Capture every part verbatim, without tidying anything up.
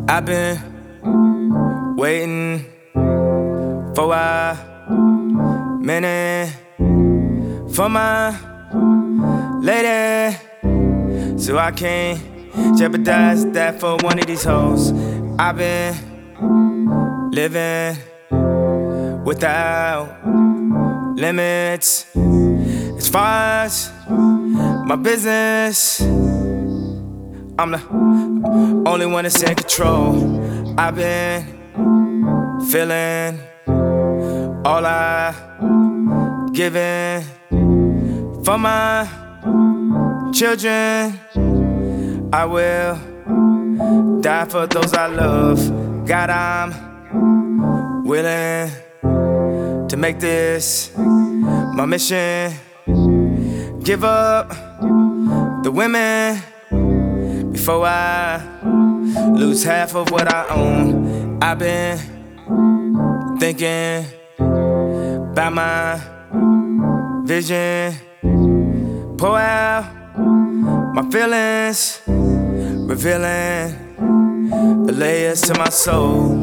I've been waiting for a minute for my lady, so I can't jeopardize that for one of these hoes. I've been living without limits as far as my business. I'm the only one that's in control. I've been feeling all I given for my children. I will die for those I love. God, I'm willing to make this my mission. Give up the women before I lose half of what I own. I've been thinking about my vision, pour out my feelings, revealing the layers to my soul.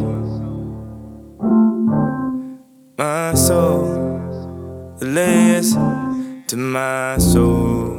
My soul, the layers to my soul.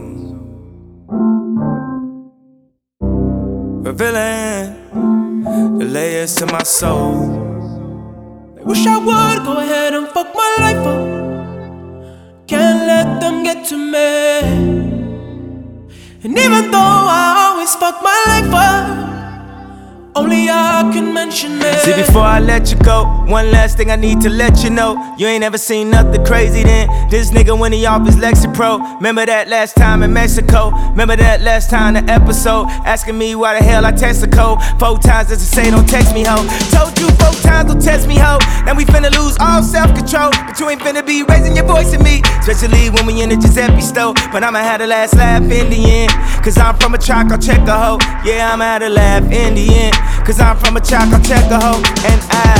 Revealing the layers to my soul. I wish I would go ahead and fuck my life up. Can't let them get to me. And even though I always fuck my life up, only I can mention it. See, before I let you go, one last thing I need to let you know. You ain't ever seen nothing crazy then. This nigga when he off his Lexapro. Remember that last time in Mexico? Remember that last time the episode? Asking me why the hell I text the code four times just to say don't text me, ho. Told you four times don't text me, ho. Now we finna lose all self-control, but you ain't finna be raising your voice at me, especially when we in the Giuseppe store. But I'ma have the last laugh in the end, cause I'm from a track, I'll check a hoe. Yeah, I'ma have the laugh in the end, cause I'm from a track, I'll check a hoe. And I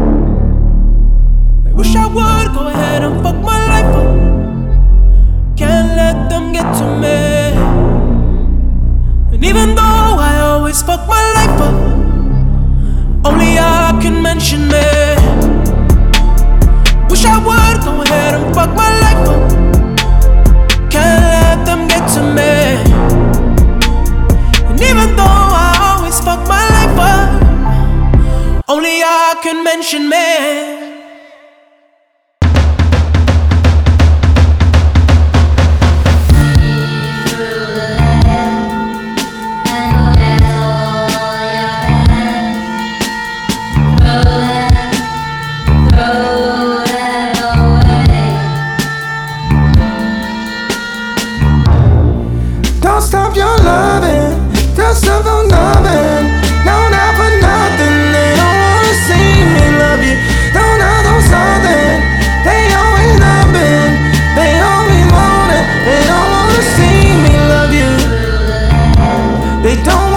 I wish I would go ahead and fuck my life up. Can't let them get to me. And even though I always fuck my life up, only I can mention me. Wish I would go ahead and fuck my life up. Can't let them get to me. And even though I always fuck my life up, only I can mention me. don't stop your loving, don't stop your loving. No, not for nothing. They don't wanna see me love you. Don't know those something. They always loving, they always want it. They don't wanna see me love you. They don't